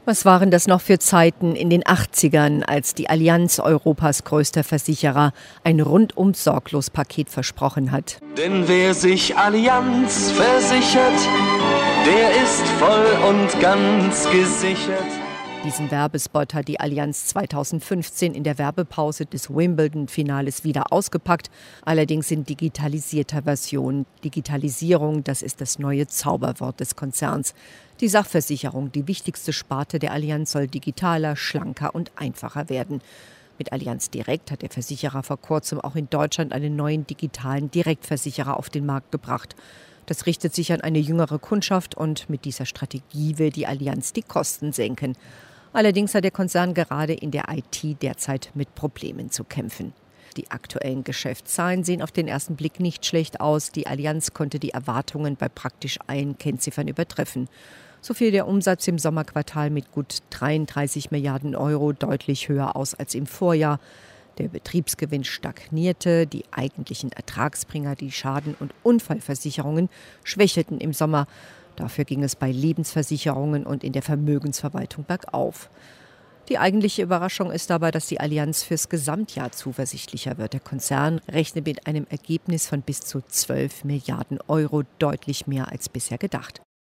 Was waren das noch für Zeiten in den 80ern, als die Allianz, Europas größter Versicherer, ein rundum sorglos Paket versprochen hat? Denn wer sich Allianz versichert, der ist voll und ganz gesichert. Diesen Werbespot hat die Allianz 2015 in der Werbepause des Wimbledon-Finales wieder ausgepackt, allerdings in digitalisierter Version. Digitalisierung, das ist das neue Zauberwort des Konzerns. Die Sachversicherung, die wichtigste Sparte der Allianz, soll digitaler, schlanker und einfacher werden. Mit Allianz Direkt hat der Versicherer vor kurzem auch in Deutschland einen neuen digitalen Direktversicherer auf den Markt gebracht. Das richtet sich an eine jüngere Kundschaft und mit dieser Strategie will die Allianz die Kosten senken. Allerdings hat der Konzern gerade in der IT derzeit mit Problemen zu kämpfen. Die aktuellen Geschäftszahlen sehen auf den ersten Blick nicht schlecht aus. Die Allianz konnte die Erwartungen bei praktisch allen Kennziffern übertreffen. So fiel der Umsatz im Sommerquartal mit gut 33 Milliarden Euro deutlich höher aus als im Vorjahr. Der Betriebsgewinn stagnierte, die eigentlichen Ertragsbringer, die Schaden- und Unfallversicherungen, schwächelten im Sommer. Dafür ging es bei Lebensversicherungen und in der Vermögensverwaltung bergauf. Die eigentliche Überraschung ist dabei, dass die Allianz fürs Gesamtjahr zuversichtlicher wird. Der Konzern rechnet mit einem Ergebnis von bis zu 12 Milliarden Euro, deutlich mehr als bisher gedacht.